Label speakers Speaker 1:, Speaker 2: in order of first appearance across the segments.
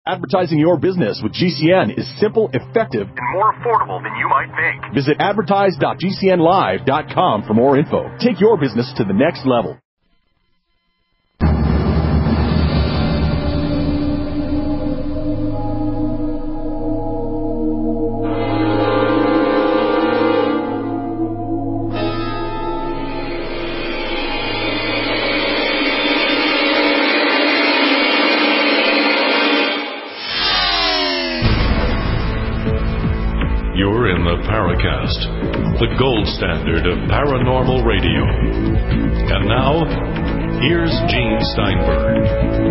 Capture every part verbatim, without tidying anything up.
Speaker 1: Advertising your business with G C N is simple, effective, and more affordable than you might think. Visit advertise dot g c n live dot com for more info. Take your business to the next level.
Speaker 2: Paracast, the gold standard of paranormal radio. And now, here's Gene Steinberg.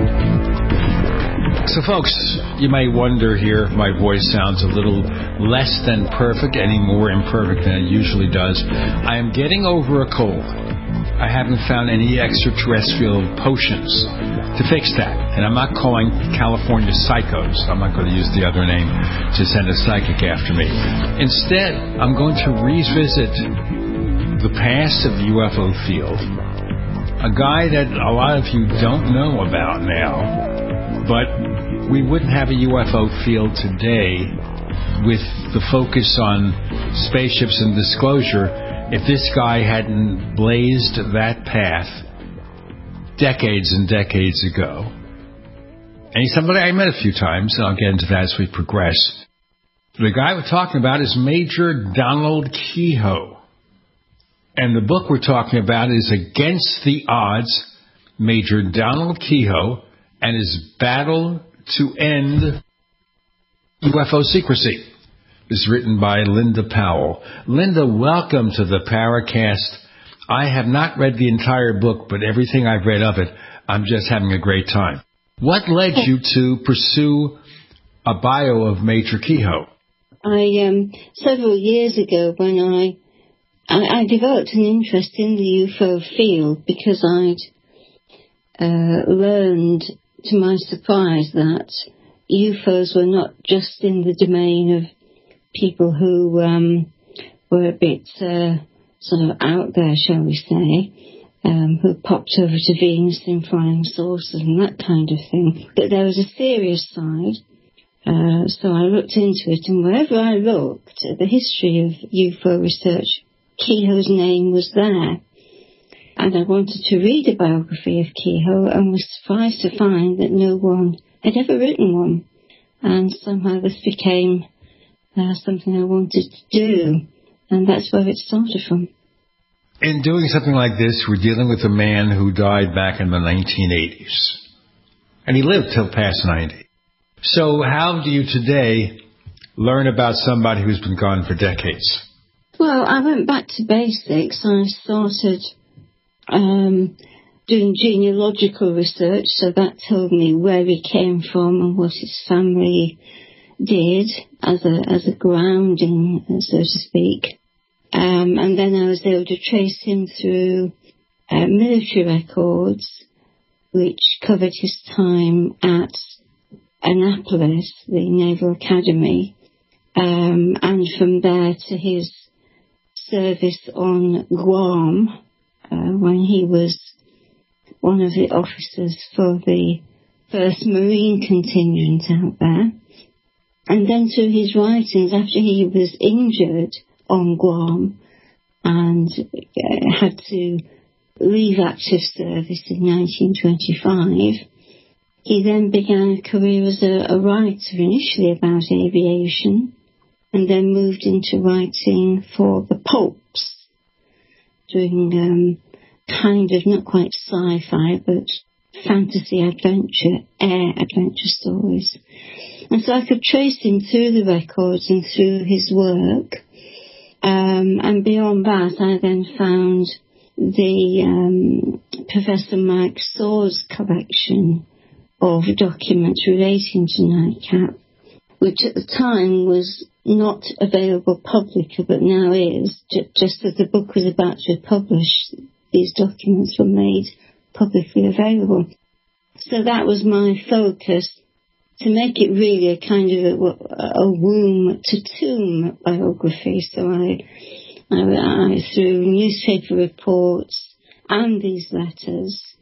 Speaker 3: So, folks, you may wonder here if my voice sounds a little less than perfect, any more imperfect than it usually does. I am getting over a cold. I haven't found any extraterrestrial potions to fix that. And I'm not calling California psychos. I'm not going to use the other name to send a psychic after me. Instead, I'm going to revisit the past of the U F O field. A guy that a lot of you don't know about now. But we wouldn't have a U F O field today with the focus on spaceships and disclosure if this guy hadn't blazed that path decades and decades ago. And he's somebody I met a few times, and I'll get into that as we progress. The guy we're talking about is Major Donald Keyhoe. And the book we're talking about is Against the Odds, Major Donald Keyhoe and his battle to end U F O secrecy. Is written by Linda Powell. Linda, welcome to the Paracast. I have not read the entire book, but everything I've read of it, I'm just having a great time. What led you to pursue a bio of Major Keyhoe?
Speaker 4: I, um, several years ago when I, I, I developed an interest in the U F O field because I'd uh, learned, to my surprise, that U F Os were not just in the domain of people who um, were a bit uh, sort of out there, shall we say, um, who popped over to Venus in flying saucers and that kind of thing. But there was a serious side, uh, so I looked into it, and wherever I looked at the history of U F O research, Keyhoe's name was there. And I wanted to read a biography of Keyhoe and was surprised to find that no one had ever written one. And somehow this became Uh, something I wanted to do, and that's where it started from.
Speaker 3: In doing something like this, we're dealing with a man who died back in the nineteen eighties, and he lived till past ninety. So how do you today learn about somebody who's been gone for decades?
Speaker 4: Well, I went back to basics. I started um, doing genealogical research, so that told me where he came from and what his family did as a as a grounding, so to speak. Um, and then I was able to trace him through uh, military records, which covered his time at Annapolis, the Naval Academy, um, and from there to his service on Guam, uh, when he was one of the officers for the first Marine contingent out there. And then through his writings, after he was injured on Guam and uh, had to leave active service in nineteen twenty-five, he then began a career as a, a writer, initially about aviation, and then moved into writing for the pulps, doing um, kind of not quite sci-fi, but fantasy adventure, air adventure stories. And so I could trace him through the records and through his work. Um, and beyond that, I then found the um, Professor Mike Soar's collection of documents relating to NICAP, which at the time was not available publicly, but now is. Just as the book was about to be published, these documents were made publicly available. So that was my focus, to make it really a kind of a, a womb to tomb biography. So I, I, I through newspaper reports and these letters,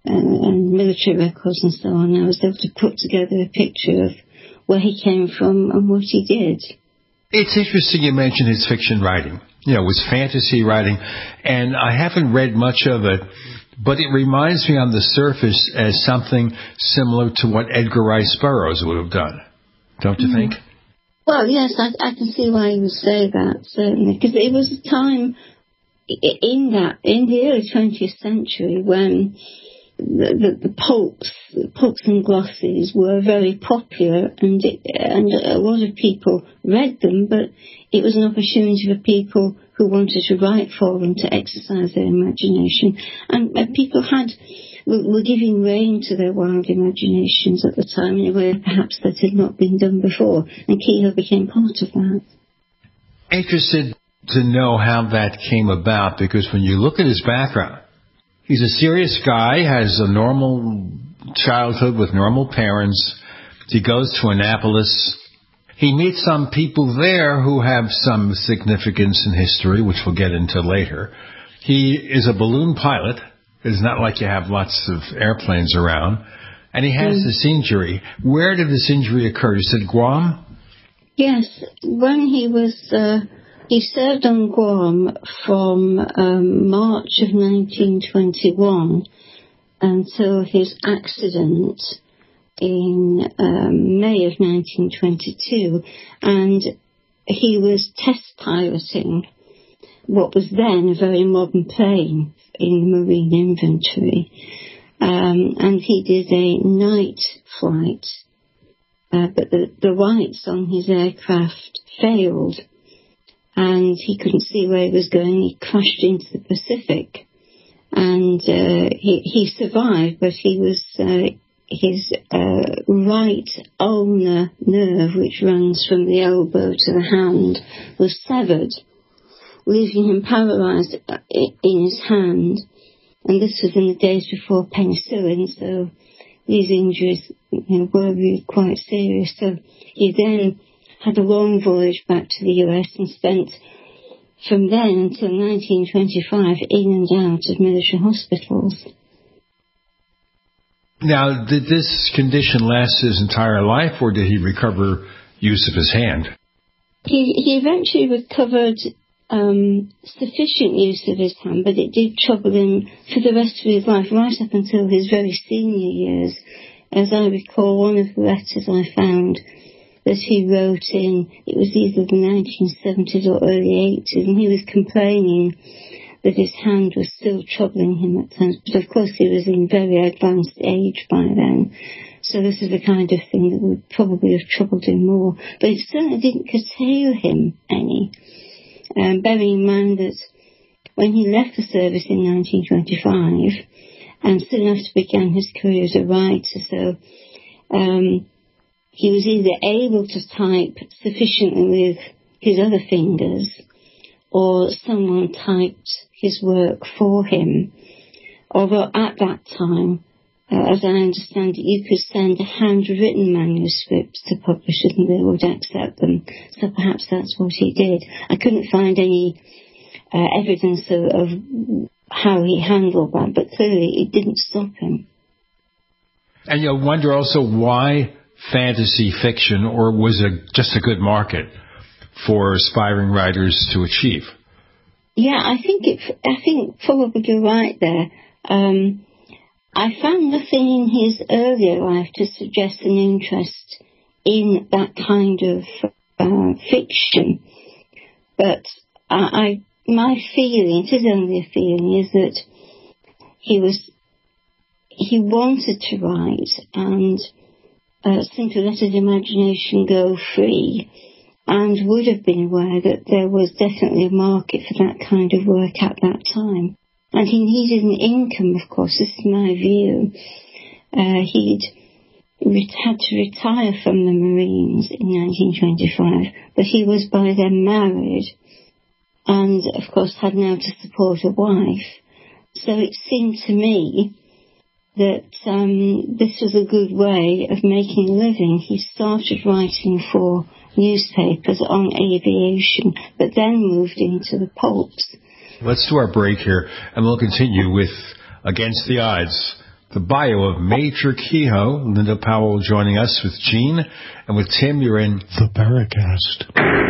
Speaker 4: uh, and military records and so on, I was able to put together a picture of where he came from and what he did.
Speaker 3: It's interesting you mentioned his fiction writing. You know, it was fantasy writing, and I haven't read much of it, but it reminds me on the surface as something similar to what Edgar Rice Burroughs would have done. Don't you mm-hmm. think?
Speaker 4: Well, yes, I, I can see why you would say that, certainly, because it was a time in that, in the early twentieth century when the, the, the pulps, pulps and glosses were very popular, and it, and a lot of people read them, but it was an opportunity for people who wanted to write for them to exercise their imagination, and, and people had were, were giving rein to their wild imaginations at the time in a way perhaps that had not been done before, and Keyhoe became part of that.
Speaker 3: Interested to know how that came about, because when you look at his background, he's a serious guy, has a normal childhood with normal parents. He goes to Annapolis. He meets some people there who have some significance in history, which we'll get into later. He is a balloon pilot. It's not like you have lots of airplanes around. And he has mm. this injury. Where did this injury occur? You said Guam?
Speaker 4: Yes. When he was... Uh He served on Guam from um, March of nineteen twenty-one until his accident in um, May of nineteen twenty-two, and he was test piloting what was then a very modern plane in the Marine Inventory, um, and he did a night flight, uh, but the, the lights on his aircraft failed, and he couldn't see where he was going. He crashed into the Pacific, and uh, he, he survived, but he was uh, his uh, right ulnar nerve, which runs from the elbow to the hand, was severed, leaving him paralysed in his hand. And this was in the days before penicillin, so these injuries, you know, were really quite serious. So he then had a long voyage back to the U S and spent from then until nineteen twenty-five in and out of military hospitals.
Speaker 3: Now, did this condition last his entire life, or did he recover use of his hand?
Speaker 4: He, he eventually recovered um, sufficient use of his hand, but it did trouble him for the rest of his life, right up until his very senior years. As I recall, one of the letters I found that he wrote in, it was either the nineteen seventies or early eighties, and he was complaining that his hand was still troubling him at times. But of course he was in very advanced age by then, so this is the kind of thing that would probably have troubled him more. But it certainly didn't curtail him any, um, bearing in mind that when he left the service in nineteen twenty-five, and soon after began his career as a writer, so um, he was either able to type sufficiently with his other fingers, or someone typed his work for him. Although at that time, uh, as I understand it, you could send handwritten manuscripts to publishers and they would accept them. So perhaps that's what he did. I couldn't find any uh, evidence of, of how he handled that, but clearly it didn't stop him.
Speaker 3: And you wonder also why fantasy fiction, or was it just a good market for aspiring writers to achieve?
Speaker 4: Yeah, I think it. I think probably you're right there. Um, I found nothing in his earlier life to suggest an interest in that kind of uh, fiction, but I, I, my feeling, it is only a feeling, is that he was he wanted to write and Uh, simply let his imagination go free, and would have been aware that there was definitely a market for that kind of work at that time. And he needed an income, of course, this is my view. Uh, he'd re- had to retire from the Marines in nineteen twenty-five, but he was by then married, and of course had now to support a wife. So it seemed to me that um, this was a good way of making a living. He started writing for newspapers on aviation, but then moved into the pulps.
Speaker 3: Let's do our break here, and we'll continue with Against the Odds, the bio of Major Kehoe. Linda Powell joining us with Gene. And with Tim, you're in
Speaker 2: the Paracast.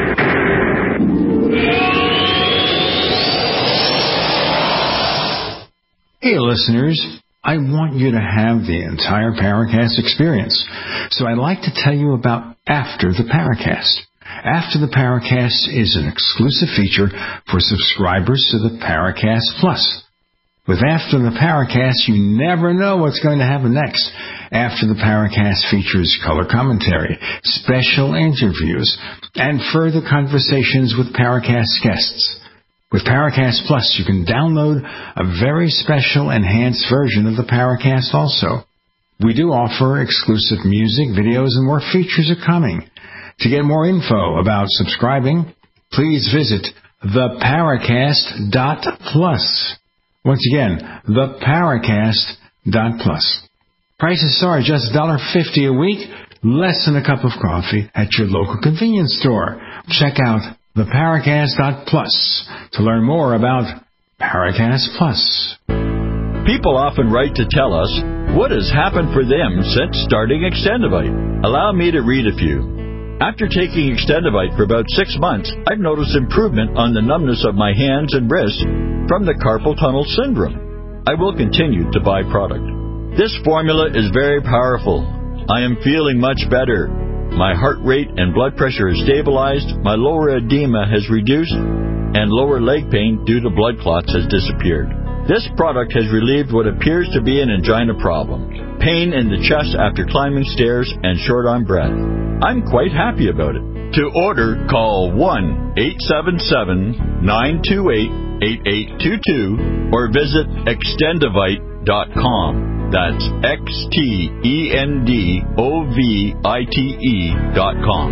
Speaker 3: Hey, listeners. I want you to have the entire Paracast experience. So I'd like to tell you about After the Paracast. After the Paracast is an exclusive feature for subscribers to the Paracast Plus. With After the Paracast, you never know what's going to happen next. After the Paracast features color commentary, special interviews, and further conversations with Paracast guests. With Paracast Plus, you can download a very special enhanced version of the Paracast also. We do offer exclusive music, videos, and more features are coming. To get more info about subscribing, please visit the paracast dot plus. Once again, the paracast dot plus. Prices are just one dollar fifty a week, less than a cup of coffee at your local convenience store. Check out the paracast dot plus to learn more about Paracast Plus.
Speaker 5: People often write to tell us what has happened for them since starting Extendivite. Allow me to read a few. After taking Extendivite for about six months, I've noticed improvement on the numbness of my hands and wrists from the carpal tunnel syndrome. I will continue to buy product. This formula is very powerful. I am feeling much better. My heart rate and blood pressure is stabilized, my lower edema has reduced, and lower leg pain due to blood clots has disappeared. This product has relieved what appears to be an angina problem, pain in the chest after climbing stairs, and short on breath. I'm quite happy about it. To order, call one eight seven seven, nine two eight, eight eight two two or visit extendivite dot com. That's X T E N D O V I T E dot com.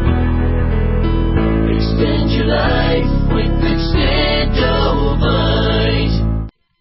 Speaker 6: Extend your life with Extendivite.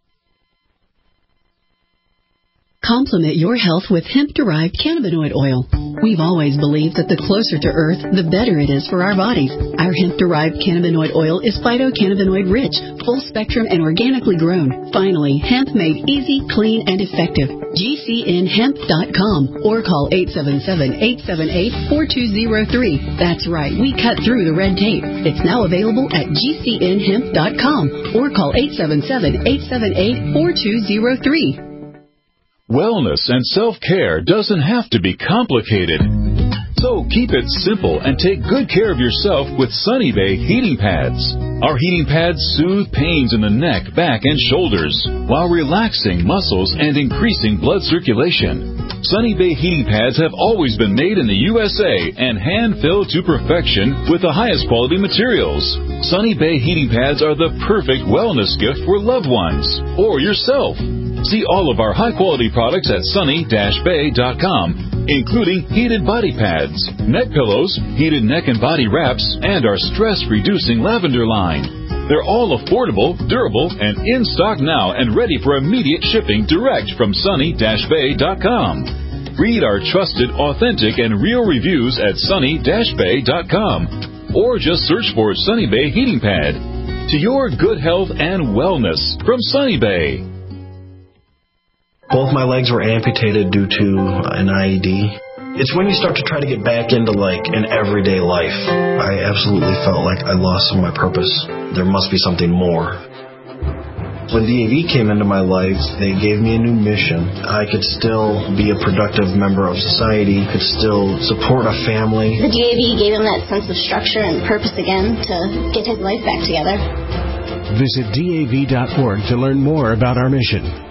Speaker 7: Complement your health with hemp-derived cannabinoid oil. We've always believed that the closer to Earth, the better it is for our bodies. Our hemp-derived cannabinoid oil is phytocannabinoid-rich, full-spectrum, and organically grown. Finally, hemp made easy, clean, and effective. G C N hemp dot com or call eight seven seven, eight seven eight, four two zero three. That's right, we cut through the red tape. It's now available at G C N hemp dot com or call eight seven seven, eight seven eight, four two zero three.
Speaker 1: Wellness and self-care doesn't have to be complicated. So keep it simple and take good care of yourself with Sunny Bay heating pads. Our heating pads soothe pains in the neck, back, and shoulders while relaxing muscles and increasing blood circulation. Sunny Bay heating pads have always been made in the U S A and hand-filled to perfection with the highest quality materials. Sunny Bay heating pads are the perfect wellness gift for loved ones or yourself. See all of our high-quality products at sunny dash bay dot com, including heated body pads, neck pillows, heated neck and body wraps, and our stress-reducing lavender line. They're all affordable, durable, and in stock now and ready for immediate shipping direct from sunny dash bay dot com. Read our trusted, authentic, and real reviews at sunny dash bay dot com or just search for Sunny Bay Heating Pad. To your good health and wellness from Sunny Bay.
Speaker 8: Both my legs were amputated due to an I E D. It's when you start to try to get back into, like, an everyday life. I absolutely felt like I lost some of my purpose. There must be something more. When D A V came into my life, they gave me a new mission. I could still be a productive member of society, could still support a family.
Speaker 9: The D A V gave him that sense of structure and purpose again to get his life back together.
Speaker 10: Visit D A V dot org to learn more about our mission.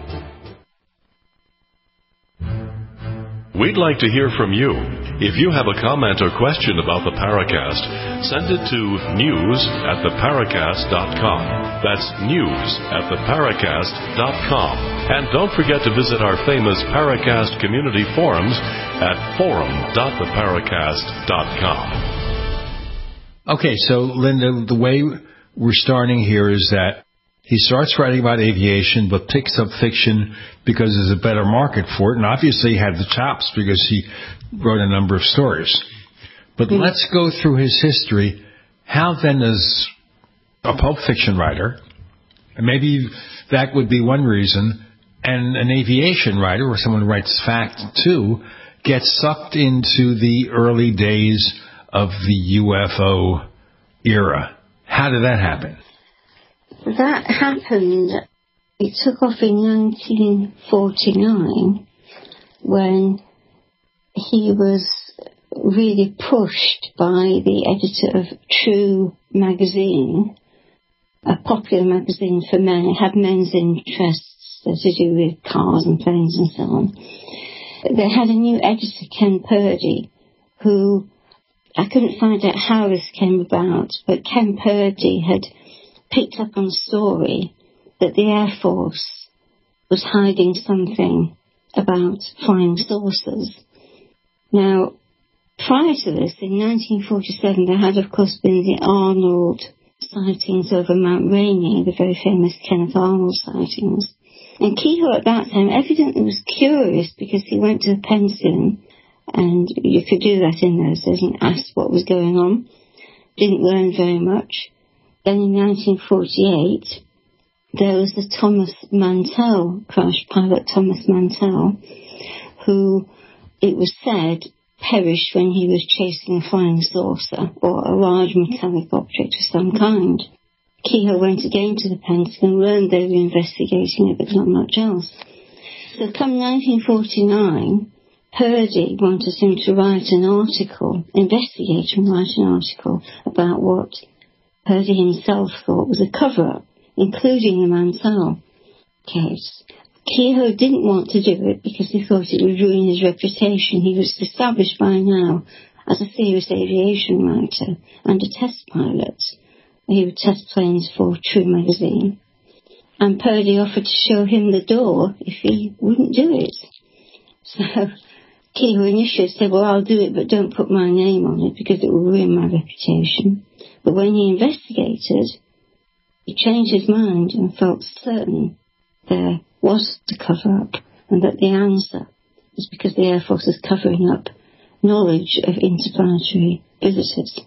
Speaker 2: We'd like to hear from you. If you have a comment or question about the Paracast, send it to news at the paracast dot com. That's news at the paracast dot com. And don't forget to visit our famous Paracast community forums at forum dot the paracast dot com.
Speaker 3: Okay, so Linda, the way we're starting here is that he starts writing about aviation, but picks up fiction because there's a better market for it. And obviously he had the chops because he wrote a number of stories. But mm-hmm. let's go through his history. How then does a pulp fiction writer, and maybe that would be one reason, and an aviation writer, or someone who writes fact too, gets sucked into the early days of the U F O era. How did that happen?
Speaker 4: That happened, it took off in nineteen forty-nine when he was really pushed by the editor of True magazine, a popular magazine for men. It had men's interests to do with cars and planes and so on. They had a new editor, Ken Purdy, who, I couldn't find out how this came about, but Ken Purdy had picked up on a story that the Air Force was hiding something about flying saucers. Now, prior to this, in nineteen forty-seven, there had, of course, been the Arnold sightings over Mount Rainier, the very famous Kenneth Arnold sightings. And Keyhoe at that time evidently was curious because he went to the Pentagon, and you could do that in those days, and asked what was going on. Didn't learn very much. Then in nineteen forty-eight, there was the Thomas Mantell crash, pilot Thomas Mantell, who, it was said, perished when he was chasing a flying saucer or a large metallic object of some kind. Keyhoe went again to the Pentagon, learned they were investigating it, but not much else. So come nineteen forty-nine, Purdy wanted him to write an article, investigate and write an article about what Purdy himself thought was a cover-up, including the Mantell case. Keyhoe didn't want to do it because he thought it would ruin his reputation. He was established by now as a serious aviation writer and a test pilot. He would test planes for True magazine. And Purdy offered to show him the door if he wouldn't do it. So Keyhoe initially said, well, I'll do it, but don't put my name on it because it will ruin my reputation. But when he investigated, he changed his mind and felt certain there was the cover-up, and that the answer was because the Air Force was covering up knowledge of interplanetary visitors.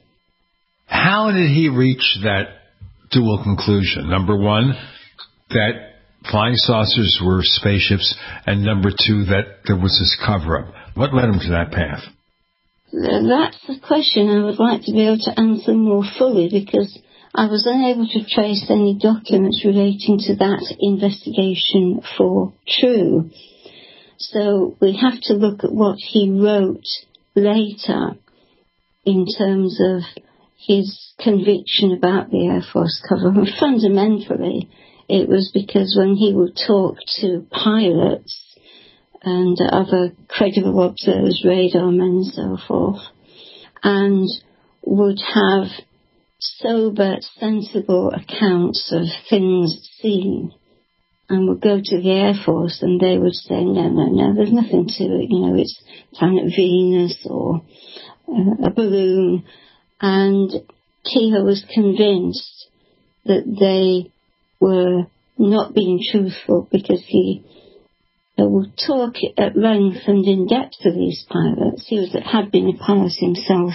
Speaker 3: How did he reach that dual conclusion? Number one, that flying saucers were spaceships, and number two, that there was this cover-up. What led him to that path?
Speaker 4: That's the question I would like to be able to answer more fully, because I was unable to trace any documents relating to that investigation for True. So we have to look at what he wrote later in terms of his conviction about the Air Force cover. And fundamentally, it was because when he would talk to pilots and other credible observers, radar men and so forth, and would have sober, sensible accounts of things seen, and would go to the Air Force and they would say, no, no, no, there's nothing to it, you know, it's planet Venus or uh, a balloon. And Keyhoe was convinced that they were not being truthful because he uh, would talk at length and in depth to these pilots. He was, had been a pilot himself,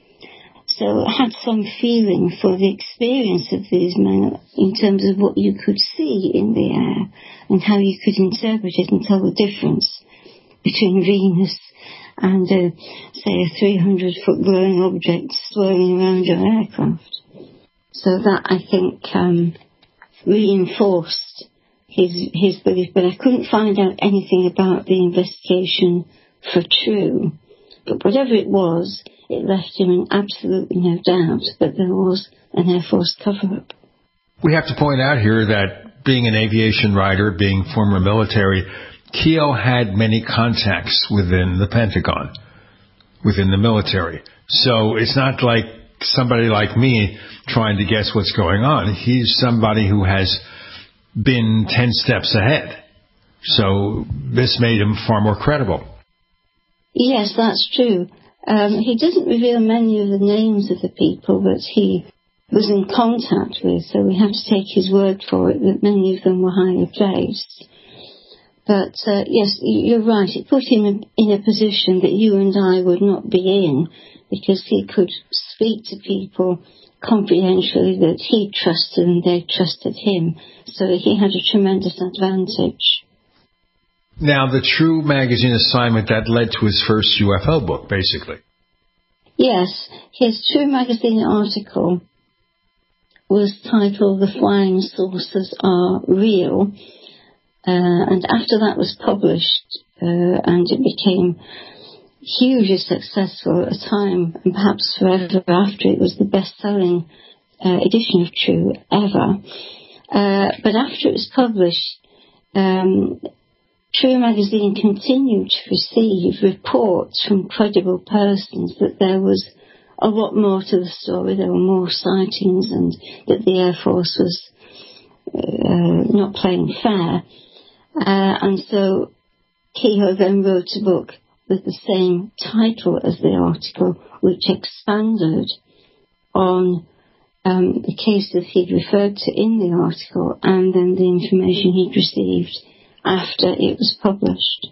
Speaker 4: so had some feeling for the experience of these men in terms of what you could see in the air and how you could interpret it and tell the difference between Venus and, uh, say, a three hundred foot glowing object swirling around your aircraft. So that, I think, um, reinforced his his belief. But I couldn't find out anything about the investigation for True. But whatever it was, it left him in absolutely no doubt that there was an Air Force cover-up.
Speaker 3: We have to point out here that being an aviation writer, being former military, Keyhoe had many contacts within the Pentagon, within the military. So it's not like somebody like me trying to guess what's going on. He's somebody who has been ten steps ahead. So this made him far more credible.
Speaker 4: Yes, that's true. Um, he doesn't reveal many of the names of the people that he was in contact with, so we have to take his word for it that many of them were highly placed. But, uh, yes, you're right, it put him in a position that you and I would not be in, because he could speak to people confidentially that he trusted and they trusted him, so he had a tremendous advantage.
Speaker 3: Now, the True magazine assignment, that led to his first U F O book, basically.
Speaker 4: Yes, his True magazine article was titled The Flying Saucers Are Real. Uh, and after that was published, uh, and it became hugely successful at a time, and perhaps forever after, it was the best-selling uh, edition of True ever. Uh, but after it was published, um, True magazine continued to receive reports from credible persons that there was a lot more to the story. There were more sightings, and that the Air Force was uh, not playing fair. Uh, and so Kehoe then wrote a book with the same title as the article, which expanded on um, the cases he'd referred to in the article and then the information he'd received after it was published.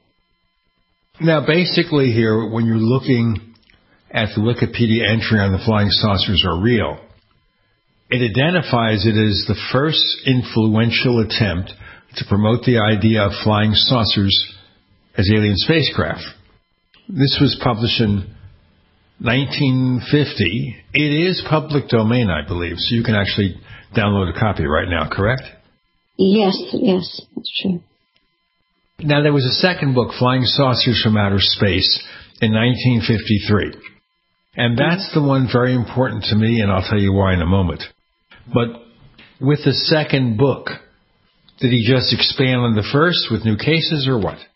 Speaker 3: Now, basically here, when you're looking at the Wikipedia entry on the flying saucers are real, it identifies it as the first influential attempt to promote the idea of flying saucers as alien spacecraft. This was published in nineteen fifty. It is public domain, I believe, so you can actually download a copy right now, correct?
Speaker 4: Yes, yes, that's true.
Speaker 3: Now, there was a second book, Flying Saucers from Outer Space, in nineteen fifty-three. And that's the one very important to me, and I'll tell you why in a moment. But with the second book, did he just expand on the first with new cases or what?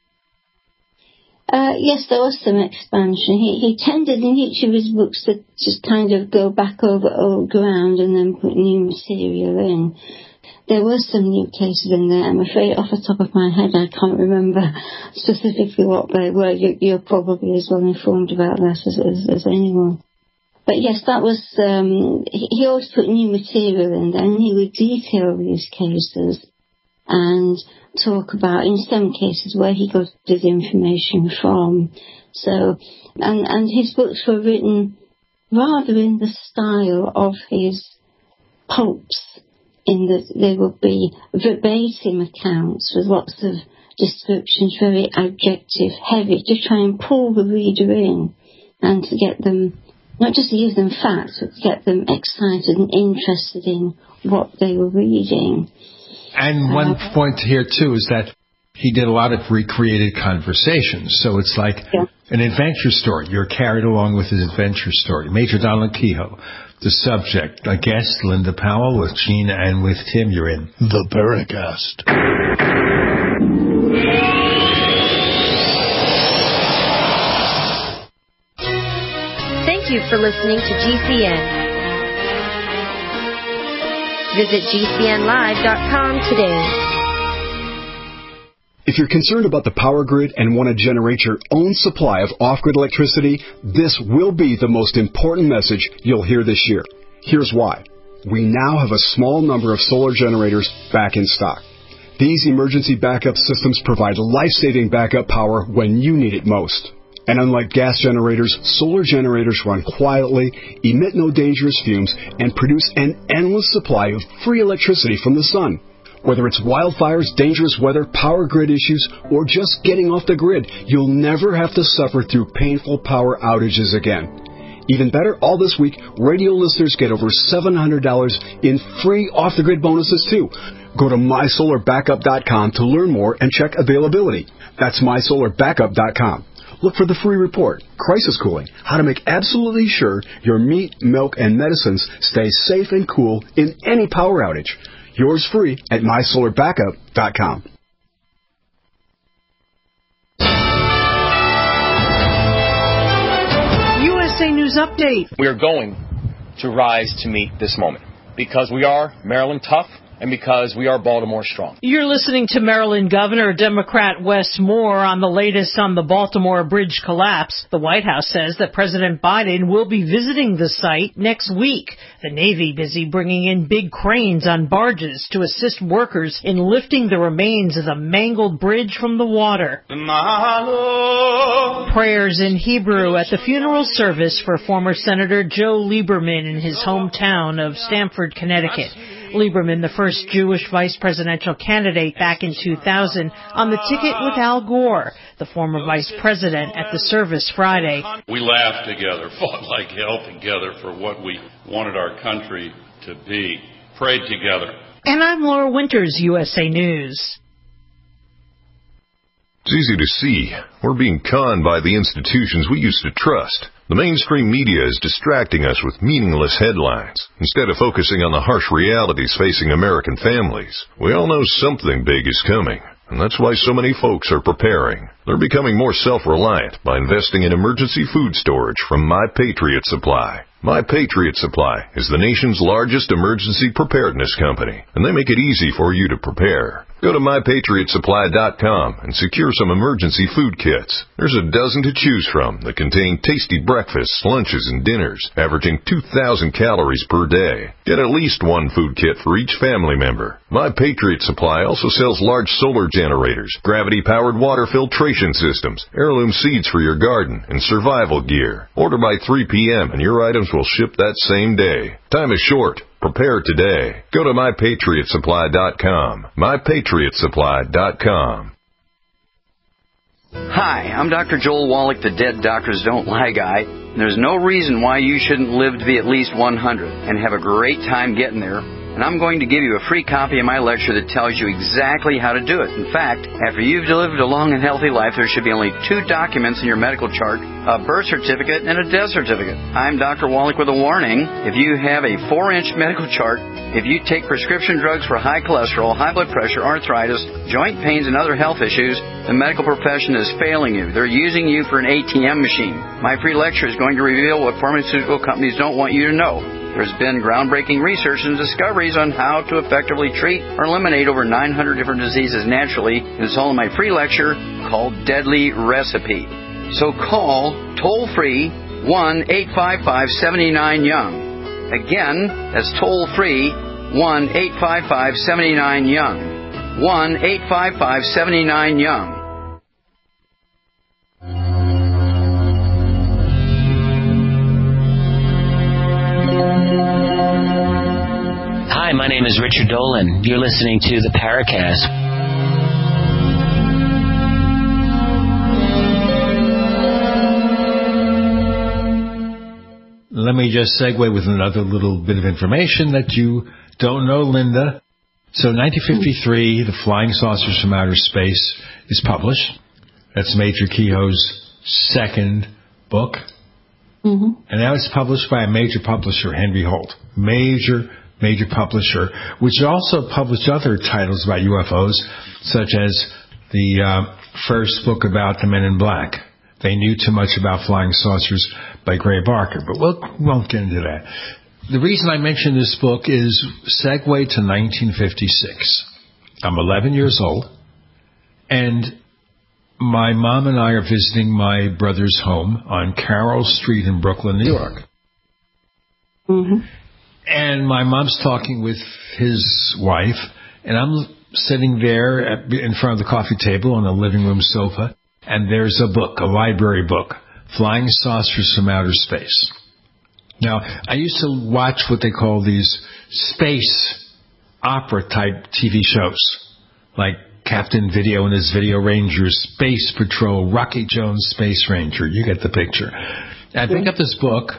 Speaker 4: Uh, yes, there was some expansion. He, he tended in each of his books to just kind of go back over old ground and then put new material in. There were some new cases in there. I'm afraid off the top of my head I can't remember specifically what they were. You, you're probably as well informed about that as, as, as anyone. But yes, that was, um, he, he always put new material in there, and he would detail these cases and talk about, in some cases, where he got his information from. So, and, and his books were written rather in the style of his pulps, in that they would be verbatim accounts with lots of descriptions, very adjective heavy, to try and pull the reader in and to get them, not just to give them facts, but to get them excited and interested in what they were reading.
Speaker 3: And one uh, point here, too, is that he did a lot of recreated conversations. So it's like yeah. an adventure story. You're carried along with his adventure story. Major Donald Kehoe. The subject, a guest, Linda Powell, with Gene and with Tim. You're in
Speaker 11: The Paracast.
Speaker 12: Thank you for listening to G C N. Visit G C N live dot com today.
Speaker 13: If you're concerned about the power grid and want to generate your own supply of off-grid electricity, this will be the most important message you'll hear this year. Here's why. We now have a small number of solar generators back in stock. These emergency backup systems provide life-saving backup power when you need it most. And unlike gas generators, solar generators run quietly, emit no dangerous fumes, and produce an endless supply of free electricity from the sun. Whether it's wildfires, dangerous weather, power grid issues, or just getting off the grid, you'll never have to suffer through painful power outages again. Even better, all this week, radio listeners get over seven hundred dollars in free off-the-grid bonuses, too. Go to my solar backup dot com to learn more and check availability. That's my solar backup dot com. Look for the free report, Crisis Cooling, how to make absolutely sure your meat, milk, and medicines stay safe and cool in any power outage. Yours free at my solar backup dot com.
Speaker 14: U S A News Update.
Speaker 15: We are going to rise to meet this moment because we are Maryland tough and because we are Baltimore strong.
Speaker 14: You're listening to Maryland Governor Democrat Wes Moore on the latest on the Baltimore Bridge collapse. The White House says that President Biden will be visiting the site next week. The Navy busy bringing in big cranes on barges to assist workers in lifting the remains of the mangled bridge from the water. Prayers in Hebrew at the funeral service for former Senator Joe Lieberman in his hometown of Stamford, Connecticut. Lieberman, the first Jewish vice presidential candidate back in two thousand, on the ticket with Al Gore, the former vice president, at the service Friday.
Speaker 11: We laughed together, fought like hell together for what we wanted our country to be, prayed together.
Speaker 14: And I'm Laura Winters, U S A News.
Speaker 16: It's easy to see. We're being conned by the institutions we used to trust. The mainstream media is distracting us with meaningless headlines, instead of focusing on the harsh realities facing American families. We all know something big is coming, and that's why so many folks are preparing. They're becoming more self-reliant by investing in emergency food storage from My Patriot Supply. My Patriot Supply is the nation's largest emergency preparedness company, and they make it easy for you to prepare. Go to my patriot supply dot com and secure some emergency food kits. There's a dozen to choose from that contain tasty breakfasts, lunches, and dinners, averaging two thousand calories per day. Get at least one food kit for each family member. My Patriot Supply also sells large solar generators, gravity-powered water filtration systems, heirloom seeds for your garden, and survival gear. Order by three p.m. and your items will ship that same day. Time is short. Prepare today. Go to my patriot supply dot com. my patriot supply dot com.
Speaker 17: Hi, I'm Doctor Joel Wallach, the Dead Doctors Don't Lie guy. There's no reason why you shouldn't live to be at least one hundred and have a great time getting there. And I'm going to give you a free copy of my lecture that tells you exactly how to do it. In fact, after you've lived a long and healthy life, there should be only two documents in your medical chart, a birth certificate and a death certificate. I'm Doctor Wallach with a warning. If you have a four-inch medical chart, if you take prescription drugs for high cholesterol, high blood pressure, arthritis, joint pains, and other health issues, the medical profession is failing you. They're using you for an A T M machine. My free lecture is going to reveal what pharmaceutical companies don't want you to know. There's been groundbreaking research and discoveries on how to effectively treat or eliminate over nine hundred different diseases naturally. And it's all in my free lecture called Deadly Recipe. So call toll-free one eight five five, seven nine, young. Again, that's toll-free one eight five five, seven nine, young. one eight five five, seven nine, young.
Speaker 18: Hi, my name is Richard Dolan. You're listening to the Paracast.
Speaker 3: Let me just segue with another little bit of information that you don't know, Linda. So nineteen fifty-three, The Flying Saucers from Outer Space is published. That's Major Kehoe's second book.
Speaker 4: Mm-hmm.
Speaker 3: And now it's published by a major publisher, Henry Holt. Major major publisher, which also published other titles about U F Os, such as the uh, first book about the Men in Black. They Knew Too Much About Flying Saucers by Gray Barker, but we'll, we won't get into that. The reason I mention this book is segue to nineteen fifty-six. I'm eleven years old, and my mom and I are visiting my brother's home on Carroll Street in Brooklyn, New York.
Speaker 4: Mm-hmm.
Speaker 3: And my mom's talking with his wife, and I'm sitting there at, in front of the coffee table on the living room sofa, and there's a book, a library book, Flying Saucers from Outer Space. Now, I used to watch what they call these space opera-type T V shows, like Captain Video and his Video Rangers, Space Patrol, Rocky Jones, Space Ranger. You get the picture. I pick up this book.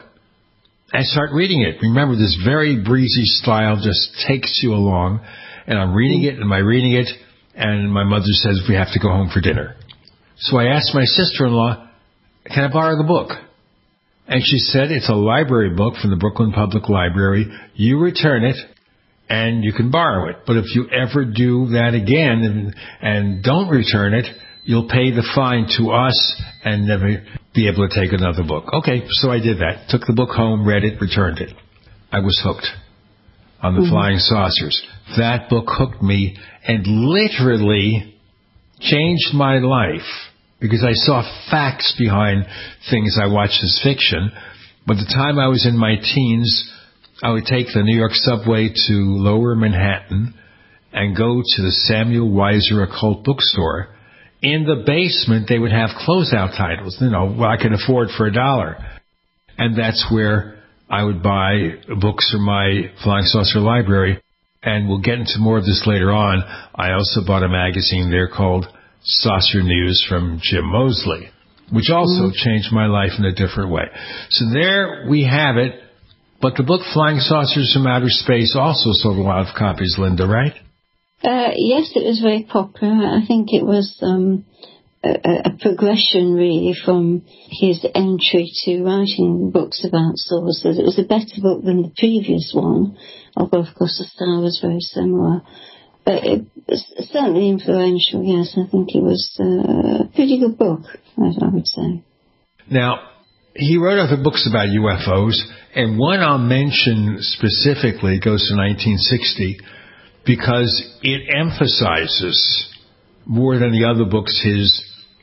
Speaker 3: I start reading it. Remember, this very breezy style just takes you along. And I'm reading it, and I'm reading it, and my mother says, we have to go home for dinner. So I asked my sister-in-law, can I borrow the book? And she said, it's a library book from the Brooklyn Public Library. You return it, and you can borrow it. But if you ever do that again and, and don't return it, you'll pay the fine to us and never be able to take another book. Okay, so I did that. Took the book home, read it, returned it. I was hooked on the mm-hmm. Flying Saucers. That book hooked me and literally changed my life because I saw facts behind things I watched as fiction. By the time I was in my teens, I would take the New York subway to Lower Manhattan and go to the Samuel Weiser Occult Bookstore. In the basement, they would have closeout titles, you know, what I could afford for a dollar. And that's where I would buy books from my Flying Saucer library. and we'll get into more of this later on, I also bought a magazine there called Saucer News from Jim Moseley, which also mm-hmm. changed my life in a different way. So there we have it. But the book Flying Saucers from Outer Space also sold a lot of copies, Linda, right?
Speaker 4: Uh, yes, it was very popular. I think it was um, a, a progression, really, from his entry to writing books about saucers. It was a better book than the previous one, although, of course, the style was very similar. But it was certainly influential, yes. I think it was uh, a pretty good book, I would say.
Speaker 3: Now, he wrote other books about U F Os, and one I'll mention specifically goes to nineteen sixty because it emphasizes more than the other books his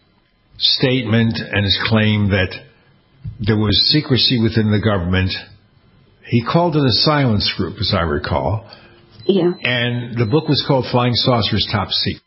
Speaker 3: statement and his claim that there was secrecy within the government. He called it a silence group, as I recall.
Speaker 4: Yeah.
Speaker 3: And the book was called Flying Saucers Top Secret.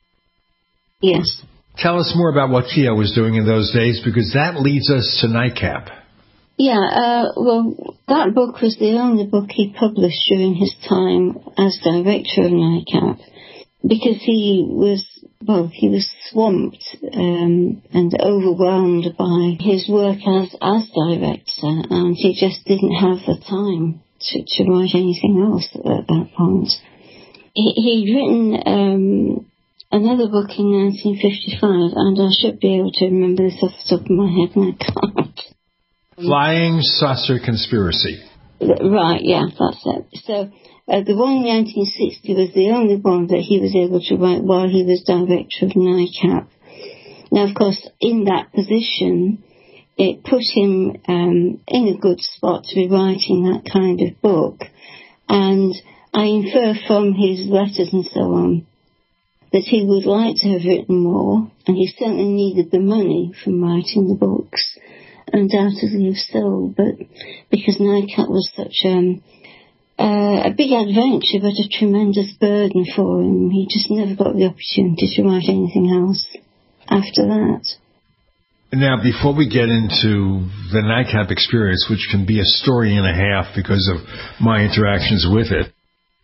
Speaker 4: Yes.
Speaker 3: Tell us more about what Kehoe was doing in those days, because that leads us to NICAP.
Speaker 4: Yeah, uh, well, that book was the only book he published during his time as director of NICAP, because he was, well, he was swamped um, and overwhelmed by his work as, as director, and he just didn't have the time to, to write anything else at that point. He, he'd written um, another book in nineteen fifty-five, and I should be able to remember this off the top of my head, and I can't.
Speaker 3: Flying Saucer Conspiracy.
Speaker 4: Right, yeah, that's it. So uh, the one in nineteen sixty was the only one that he was able to write while he was director of NICAP. Now, of course, in that position, it put him um, in a good spot to be writing that kind of book. And I infer from his letters and so on that he would like to have written more, and he certainly needed the money from writing the books. Undoubtedly so, but because NICAP was such um, uh, a big adventure, but a tremendous burden for him, he just never got the opportunity to write anything else after that.
Speaker 3: Now, before we get into the NICAP experience, which can be a story and a half because of my interactions with it,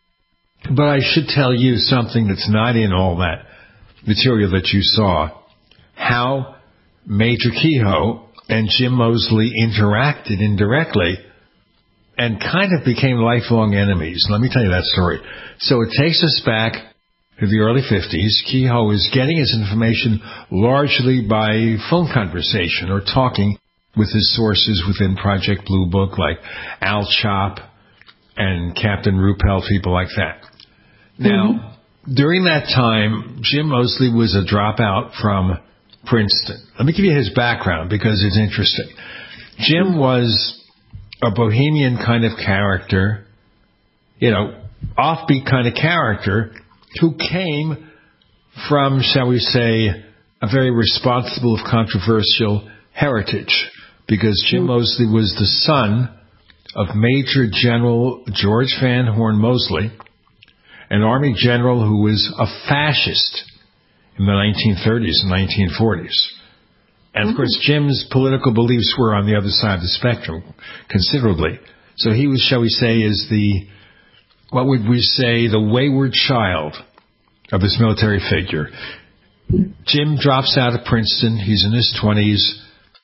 Speaker 3: but I should tell you something that's not in all that material that you saw, how Major Kehoe and Jim Moseley interacted indirectly and kind of became lifelong enemies. Let me tell you that story. So it takes us back to the early fifties. Kehoe is getting his information largely by phone conversation or talking with his sources within Project Blue Book, like Al Chop and Captain Ruppel, people like that. Now, mm-hmm. during that time, Jim Moseley was a dropout from Princeton. Let me give you his background because it's interesting. Jim was a bohemian kind of character, you know, offbeat kind of character who came from, shall we say, a very responsible, if controversial heritage, because Jim Moseley was the son of Major General George Van Horn Moseley, an Army general who was a fascist in the nineteen thirties and nineteen forties. And, of course, Jim's political beliefs were on the other side of the spectrum considerably. So he was, shall we say, is the, what would we say, the wayward child of this military figure. Jim drops out of Princeton. He's in his twenties.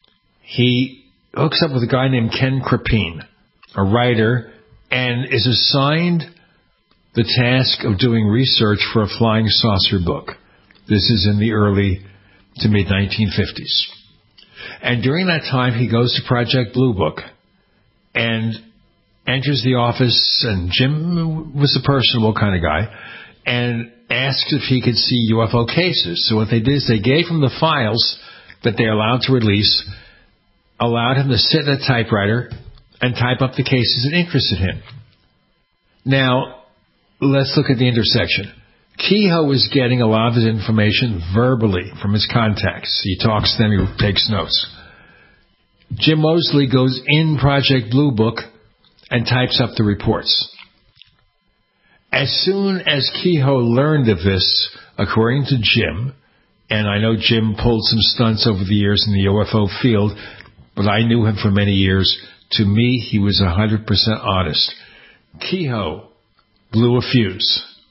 Speaker 3: He hooks up with a guy named Ken Crepine, a writer, and is assigned the task of doing research for a flying saucer book. This is in the early to mid nineteen fifties. And during that time, he goes to Project Blue Book and enters the office, and Jim was a personable kind of guy, and asked if he could see U F O cases. So what they did is they gave him the files that they're allowed to release, allowed him to sit at a typewriter and type up the cases that interested him. Now, let's look at the intersection. Kehoe is getting a lot of his information verbally from his contacts. He talks to them, he takes notes. Jim Moseley goes in Project Blue Book and types up the reports. As soon as Kehoe learned of this, according to Jim, and I know Jim pulled some stunts over the years in the U F O field, but I knew him for many years, to me he was one hundred percent honest. Kehoe blew a fuse.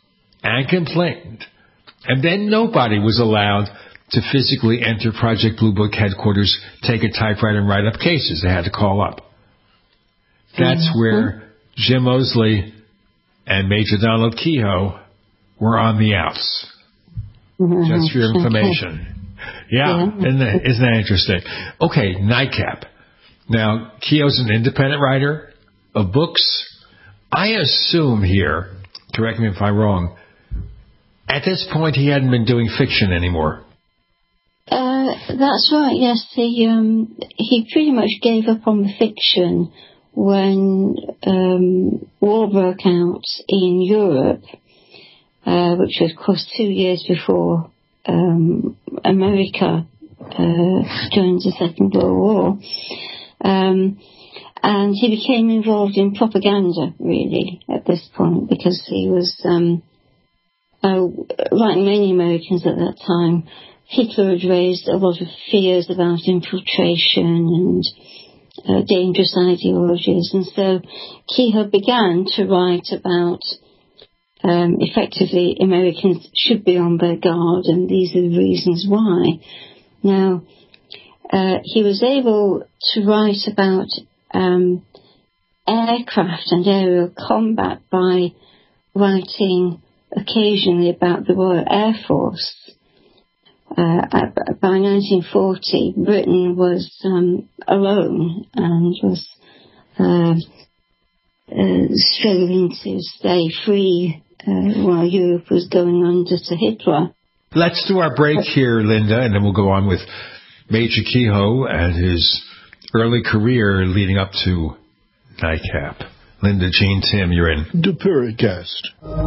Speaker 3: and complained. And then nobody was allowed to physically enter Project Blue Book headquarters, take a typewriter, and write up cases. They had to call up. That's mm-hmm. where Jim Moseley and Major Donald Kehoe were on the outs. Mm-hmm. Just for your information. Okay. Yeah, yeah. Isn't, that, isn't that interesting? Okay, Nightcap. Now, Kehoe's an independent writer of books. I assume here, correct me if I'm wrong, at this point he hadn't been doing fiction anymore.
Speaker 4: Uh, that's right, yes. He, um, he pretty much gave up on the fiction when um, war broke out in Europe, uh, which was, of course, two years before um, America uh, joined the Second World War. Um, and he became involved in propaganda, really, at this point, because he was, um, uh, like many Americans at that time, Hitler had raised a lot of fears about infiltration and uh, dangerous ideologies. And so Kehoe began to write about, um, effectively, Americans should be on their guard, and these are the reasons why. Now, uh, he was able to write about um, aircraft and aerial combat by writing occasionally about the Royal Air Force. Uh, by nineteen forty, Britain was um, alone and was uh, uh, struggling to stay free uh, while Europe was going under to Hitler.
Speaker 3: Let's do our break here, Linda, and then we'll go on with Major Kehoe and his early career leading up to Nightcap. Linda, Jean, Tim, you're in
Speaker 19: The Paracast.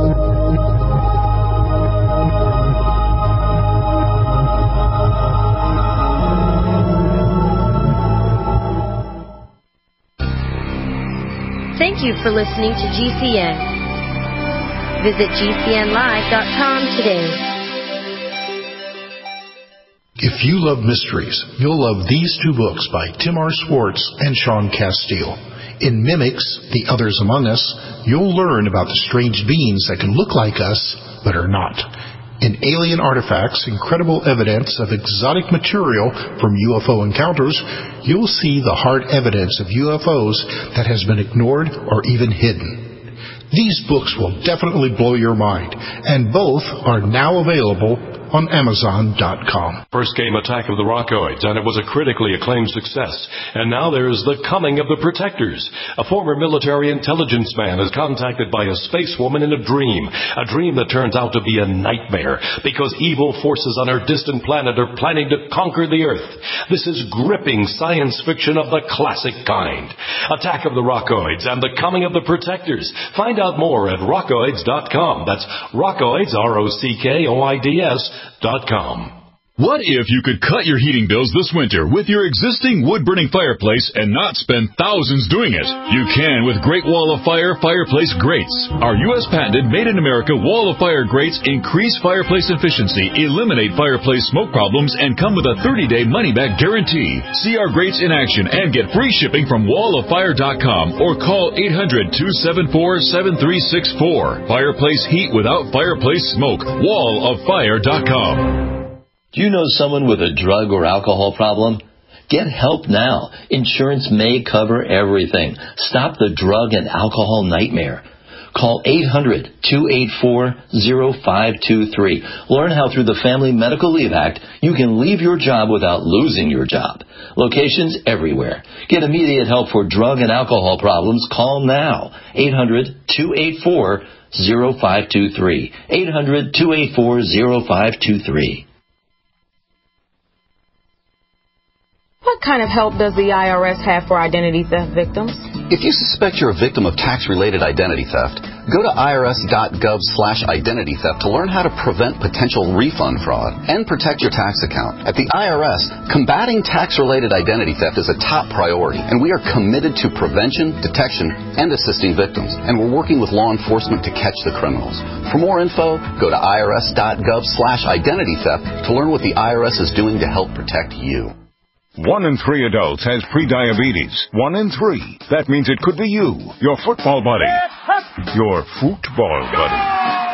Speaker 12: Thank you for listening to G C N. Visit G C N live dot com today.
Speaker 19: If you love mysteries, you'll love these two books by Tim R. Swartz and Sean Castile. In Mimics, The Others Among Us, you'll learn about the strange beings that can look like us, but are not. In Alien Artifacts, Incredible Evidence of Exotic Material from U F O Encounters, you'll see the hard evidence of U F Os that has been ignored or even hidden. These books will definitely blow your mind, and both are now available on Amazon dot com.
Speaker 2: First came Attack of the Rockoids, and it was a critically acclaimed success. And now there's The Coming of the Protectors. A former military intelligence man is contacted by a space woman in a dream, a dream that turns out to be a nightmare because evil forces on her distant planet are planning to conquer the Earth. This is gripping science fiction of the classic kind. Attack of the Rockoids and The Coming of the Protectors. Find out more at rockoids dot com. That's Rockoids, R O C K O I D S dot com.
Speaker 1: What if you could cut your heating bills this winter with your existing wood-burning fireplace and not spend thousands doing it? You can with Great Wall of Fire Fireplace Grates. Our U S patented made-in-America Wall of Fire grates increase fireplace efficiency, eliminate fireplace smoke problems, and come with a thirty-day money-back guarantee. See our grates in action and get free shipping from wall of fire dot com or call eight hundred, two seven four, seven three six four. Fireplace heat without fireplace smoke. wall of fire dot com.
Speaker 20: Do you know someone with a drug or alcohol problem? Get help now. Insurance may cover everything. Stop the drug and alcohol nightmare. Call eight hundred, two eight four, zero five two three. Learn how through the Family Medical Leave Act you can leave your job without losing your job. Locations everywhere. Get immediate help for drug and alcohol problems. Call now. eight hundred, two eight four, zero five two three. eight hundred, two eight four, zero five two three.
Speaker 21: What kind of help does the I R S have for identity theft victims?
Speaker 22: If you suspect you're a victim of tax-related identity theft, go to I R S dot gov slash identity theft to learn how to prevent potential refund fraud and protect your tax account. At the I R S, combating tax-related identity theft is a top priority, and we are committed to prevention, detection, and assisting victims. And we're working with law enforcement to catch the criminals. For more info, go to I R S dot gov slash identity theft to learn what the I R S is doing to help protect you.
Speaker 23: One in three adults has prediabetes. One in three. That means it could be you, your football buddy, your football buddy,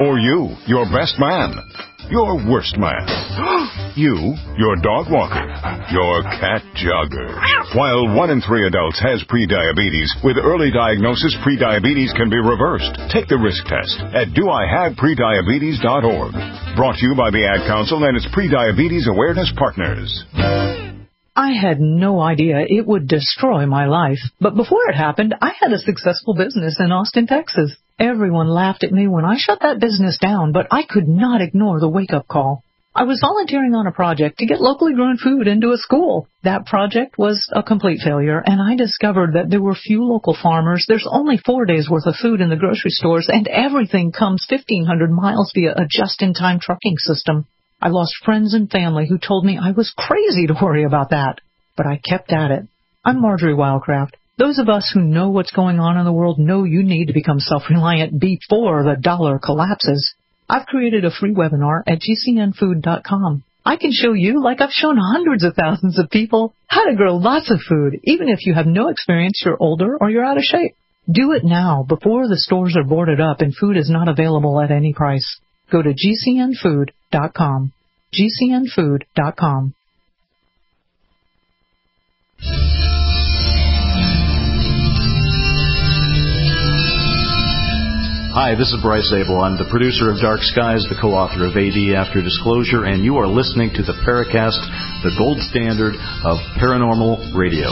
Speaker 23: Or you, your best man. Your worst man. You, your dog walker. Your cat jogger. While one in three adults has prediabetes, with early diagnosis, prediabetes can be reversed. Take the risk test at do I have prediabetes dot org. Brought to you by the Ad Council and its Prediabetes Awareness Partners.
Speaker 5: I had no idea it would destroy my life. But before it happened, I had a successful business in Austin, Texas. Everyone laughed at me when I shut that business down, but I could not ignore the wake-up call. I was volunteering on a project to get locally grown food into a school. That project was a complete failure, and I discovered that there were few local farmers. There's only four days' worth of food in the grocery stores, and everything comes fifteen hundred miles via a just-in-time trucking system. I lost friends and family who told me I was crazy to worry about that. But I kept at it. I'm Marjorie Wildcraft. Those of us who know what's going on in the world know you need to become self-reliant before the dollar collapses. I've created a free webinar at G C N food dot com. I can show you, like I've shown hundreds of thousands of people, how to grow lots of food, even if you have no experience, you're older, or you're out of shape. Do it now, before the stores are boarded up and food is not available at any price. Go to G C N food dot com. G C N food dot com.
Speaker 6: Hi, this is Bryce Abel. I'm the producer of Dark Skies, the co-author of A D After Disclosure, and you are listening to the Paracast, the gold standard of paranormal radio.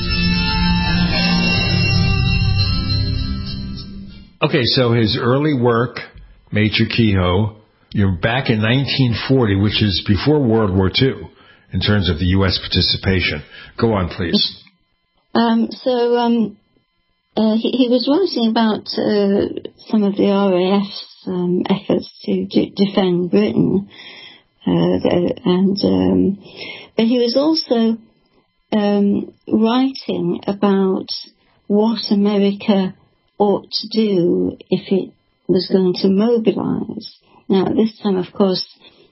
Speaker 3: Okay, so his early work, Major Kehoe, you're back in nineteen forty, which is before World War Two, in terms of the U S participation. Go on, please.
Speaker 4: Um, so um, uh, he, he was writing about uh, some of the R A F's um, efforts to d- defend Britain, uh, and um, but he was also um, writing about what America ought to do if it was going to mobilize. Now, at this time, of course,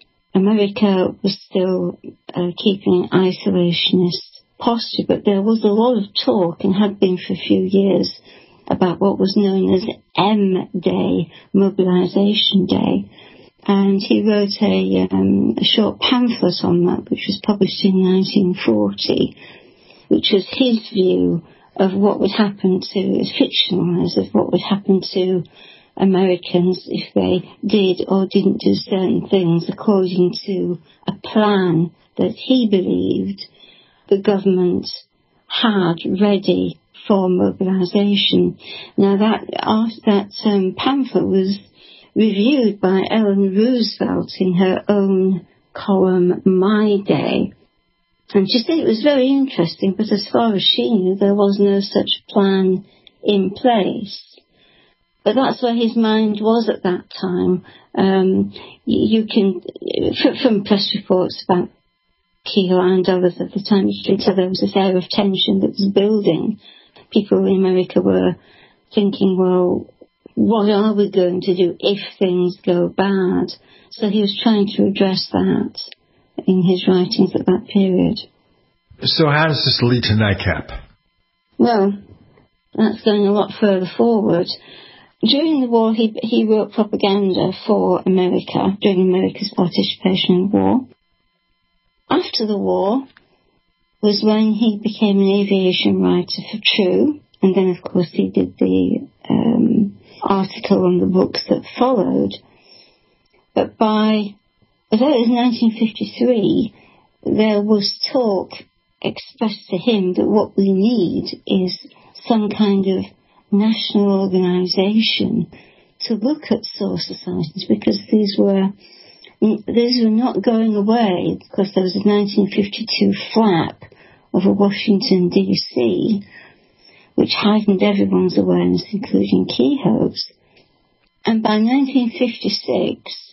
Speaker 4: America was still uh, keeping an isolationist posture, but there was a lot of talk, and had been for a few years, about what was known as M-Day, Mobilization Day. And he wrote a, um, a short pamphlet on that, which was published in nineteen forty, which was his view of what would happen to, fictionalized, of what would happen to Americans if they did or didn't do certain things according to a plan that he believed the government had ready for mobilization. Now that that um, pamphlet was reviewed by Ellen Roosevelt in her own column, My Day. And she said it was very interesting, but as far as she knew, there was no such plan in place. But that's where his mind was at that time. Um, you can, from press reports about Kehoe and others at the time, you can tell there was this air of tension that was building. People in America were thinking, well, what are we going to do if things go bad? So he was trying to address that in his writings at that period.
Speaker 3: So how does this lead to NICAP?
Speaker 4: Well, that's going a lot further forward. During the war, he he wrote propaganda for America, during America's participation in the war. After the war was when he became an aviation writer for True, and then, of course, he did the um, article and the books that followed. But by, although it was nineteen fifty-three, there was talk expressed to him that what we need is some kind of national organisation to look at soul societies, because these were these were not going away, because there was a nineteen fifty-two flap over Washington D C which heightened everyone's awareness, including Kehoe's. And by nineteen fifty-six,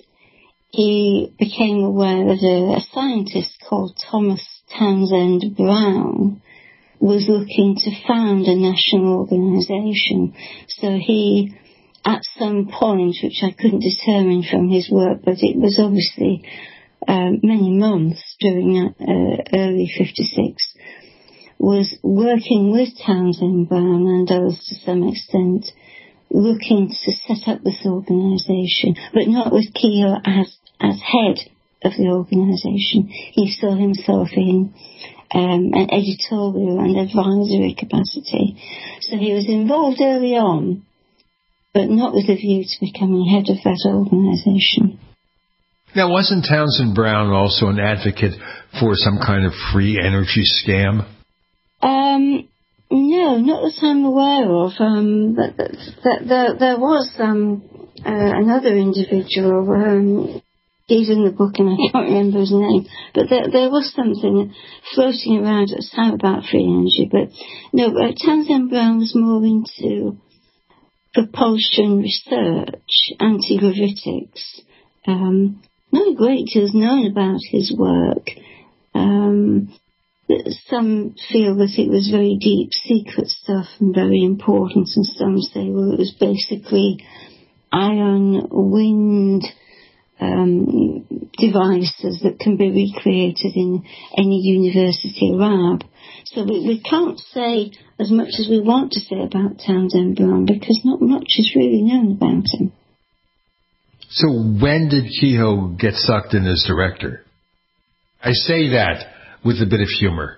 Speaker 4: he became aware that a, a scientist called Thomas Townsend Brown was looking to found a national organisation. So he, at some point, which I couldn't determine from his work, but it was obviously um, many months during that uh, early fifty-six, was working with Townsend Brown and others to some extent, looking to set up this organisation, but not with Kehoe as, as head of the organisation. He saw himself in um, an editorial and advisory capacity. So he was involved early on, but not with a view to becoming head of that organisation.
Speaker 3: Now, wasn't Townsend Brown also an advocate for some kind of free energy scam?
Speaker 4: Um, no, not that I'm aware of. Um, but, but, but there, there was um, uh, another individual. Um, he's in the book, and I can't remember his name. But there, there was something floating around at the time about free energy. But no, uh, Townsend Brown was more into propulsion research, anti-gravitics. Um, not a great deal is known about his work. Um, some feel that it was very deep secret stuff and very important, and some say, well, it was basically ion wind um, devices that can be recreated in any university lab. So we, we can't say as much as we want to say about Townsend Brown, because not much is really known about him.
Speaker 3: So when did Kehoe get sucked in as director? I say that with a bit of humor.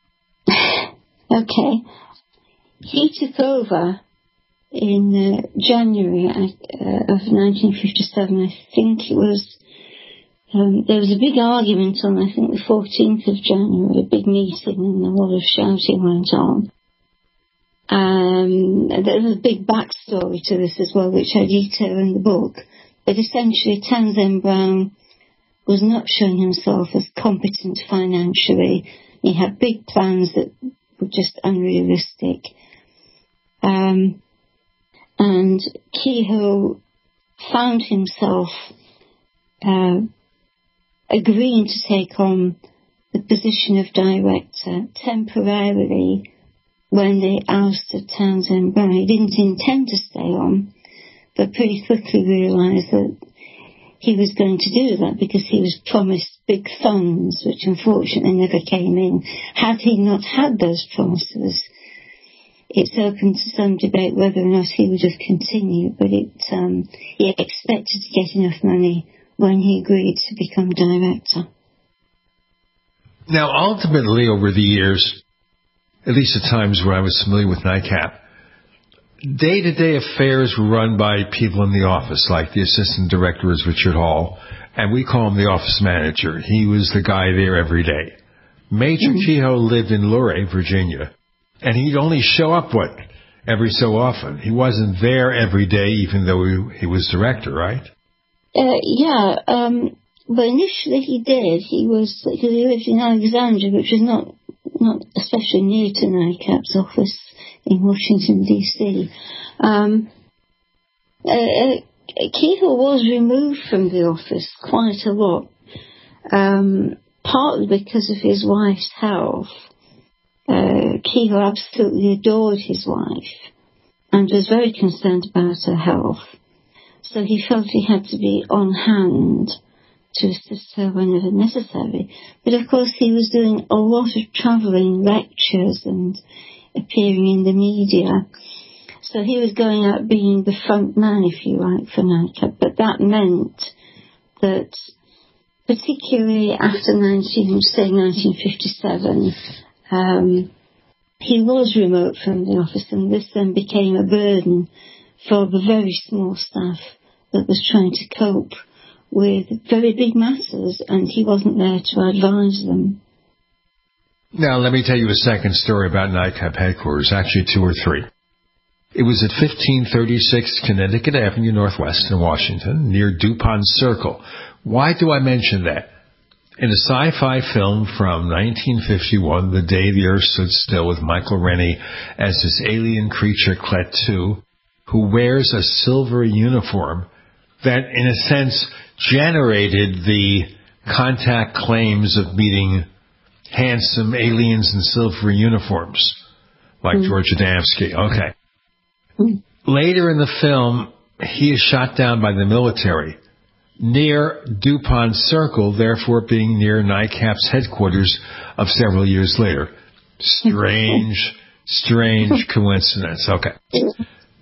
Speaker 4: Okay. He took over in uh, January uh, of nineteen fifty-seven. I think it was, um, there was a big argument on, I think, the fourteenth of January, a big meeting, and a lot of shouting went on. Um, there was a big backstory to this as well, which I detail in the book. But essentially, Townsend Brown was not showing himself as competent financially. He had big plans that were just unrealistic. Um, and Kehoe found himself uh, agreeing to take on the position of director temporarily when they ousted Townsend Brown. He didn't intend to stay on, but pretty quickly realised that he was going to do that because he was promised big funds, which unfortunately never came in. Had he not had those promises, it's open to some debate whether or not he would have continued, but it, um, he expected to get enough money when he agreed to become director.
Speaker 3: Now, ultimately, over the years, at least at times when I was familiar with NICAP, day-to-day affairs were run by people in the office, like the assistant director is Richard Hall, and we call him the office manager. He was the guy there every day. Major mm-hmm. Kehoe lived in Luray, Virginia, and he'd only show up, what, every so often. He wasn't there every day, even though he, he was director, right?
Speaker 4: Uh, yeah, um, but initially he did. He was, because he lived in Alexandria, which is not, not especially near to NICAP's office in Washington, D C Um, uh, Kehoe was removed from the office quite a lot, um, partly because of his wife's health. Uh, Kehoe absolutely adored his wife and was very concerned about her health. So he felt he had to be on hand to assist her whenever necessary. But of course he was doing a lot of travelling, lectures and appearing in the media. So he was going out being the front man, if you like, for NICAP. But that meant that, particularly after nineteen, say nineteen fifty-seven, um, he was remote from the office, and this then became a burden for the very small staff that was trying to cope with very big matters, and he wasn't there to advise them.
Speaker 3: Now, let me tell you a second story about NICAP headquarters, actually two or three. It was at fifteen thirty-six Connecticut Avenue Northwest in Washington, near DuPont Circle. Why do I mention that? In a sci-fi film from nineteen fifty-one, The Day the Earth Stood Still, with Michael Rennie as this alien creature, Klaatu, who wears a silver uniform that, in a sense, generated the contact claims of meeting handsome aliens in silver uniforms, like mm. George Adamski. Okay. Mm. Later in the film, he is shot down by the military near DuPont Circle, therefore being near NICAP's headquarters of several years later. Strange, strange coincidence. Okay.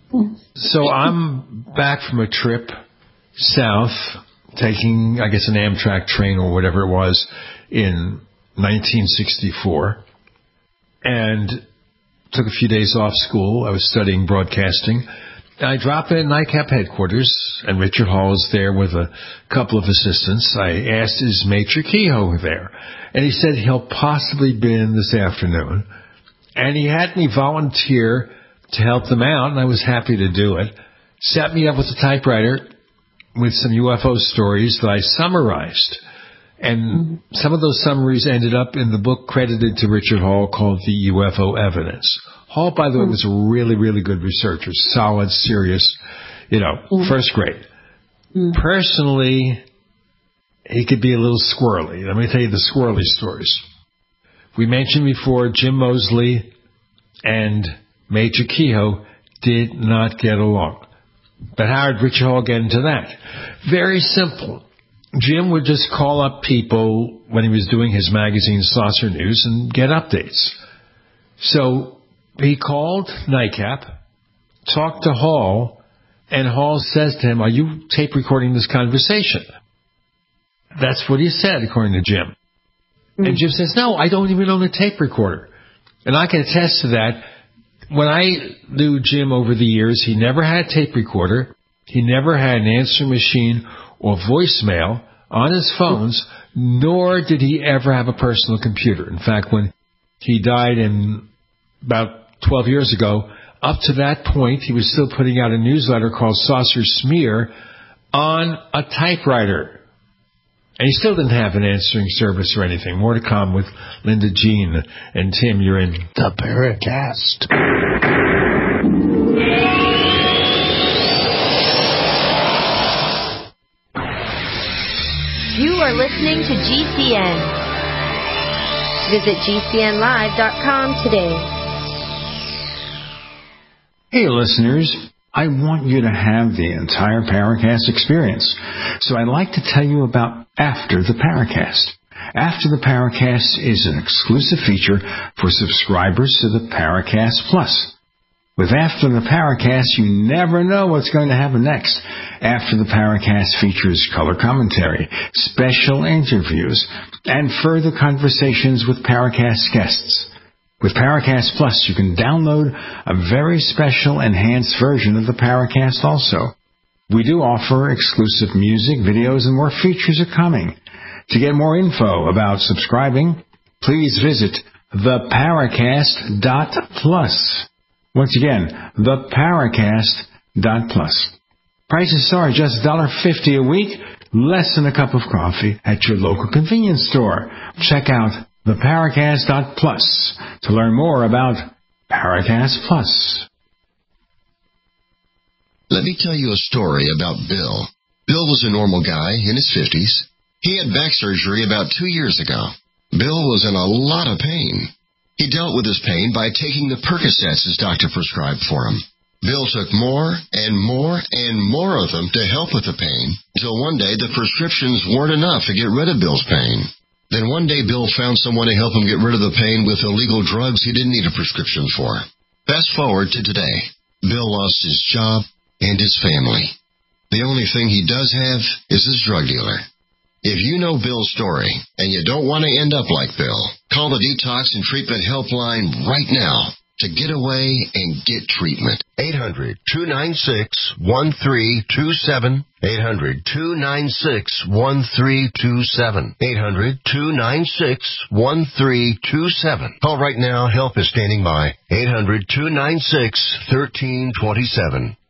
Speaker 3: So I'm back from a trip south, taking, I guess, an Amtrak train or whatever it was in nineteen sixty-four, and took a few days off school. I was studying broadcasting. I dropped in at NICAP headquarters, and Richard Hall was there with a couple of assistants. I asked, is Major Kehoe there? And he said he'll possibly be in this afternoon. And he had me volunteer to help them out, and I was happy to do it. Set me up with a typewriter with some U F O stories that I summarized. And some of those summaries ended up in the book credited to Richard Hall called The U F O Evidence. Hall, by the way, was a really, really good researcher, solid, serious, you know, mm. first grade. Mm. Personally, he could be a little squirrely. Let me tell you the squirrely stories. We mentioned before Jim Moseley and Major Kehoe did not get along. But how did Richard Hall get into that? Very simple. Jim would just call up people when he was doing his magazine Saucer News and get updates. So he called NICAP, talked to Hall, and Hall says to him, are you tape recording this conversation? That's what he said, according to Jim. Mm-hmm. And Jim says, no, I don't even own a tape recorder. And I can attest to that. When I knew Jim over the years, he never had a tape recorder. He never had an answering machine or voicemail on his phones, nor did he ever have a personal computer. In fact, when he died in about twelve years ago, up to that point, he was still putting out a newsletter called Saucer Smear on a typewriter. And he still didn't have an answering service or anything. More to come with Linda Jean and Tim. You're in the Paracast.
Speaker 12: You are listening to G C N. Visit G C N live dot com today.
Speaker 7: Hey, listeners. I want you to have the entire Paracast experience. So I'd like to tell you about After the Paracast. After the Paracast is an exclusive feature for subscribers to the Paracast Plus. With After the Paracast, you never know what's going to happen next. After the Paracast features color commentary, special interviews, and further conversations with Paracast guests. With Paracast Plus, you can download a very special enhanced version of the Paracast also. We do offer exclusive music, videos, and more features are coming. To get more info about subscribing, please visit the paracast dot plus. Once again, the paracast dot plus. Prices start just one dollar fifty a week, less than a cup of coffee at your local convenience store. Check out the paracast dot plus to learn more about Paracast Plus.
Speaker 8: Let me tell you a story about Bill. Bill was a normal guy in his fifties. He had back surgery about two years ago. Bill was in a lot of pain. He dealt with his pain by taking the Percocets his doctor prescribed for him. Bill took more and more and more of them to help with the pain, until one day the prescriptions weren't enough to get rid of Bill's pain. Then one day Bill found someone to help him get rid of the pain with illegal drugs he didn't need a prescription for. Fast forward to today. Bill lost his job and his family. The only thing he does have is his drug dealer. If you know Bill's story and you don't want to end up like Bill, call the Detox and Treatment Helpline right now to get away and get treatment.
Speaker 9: eight hundred, two nine six, one three two seven. eight hundred, two nine six, one three two seven. eight hundred, two nine six, one three two seven. Call right now. Help is standing by. eight hundred, two nine six, one three two seven.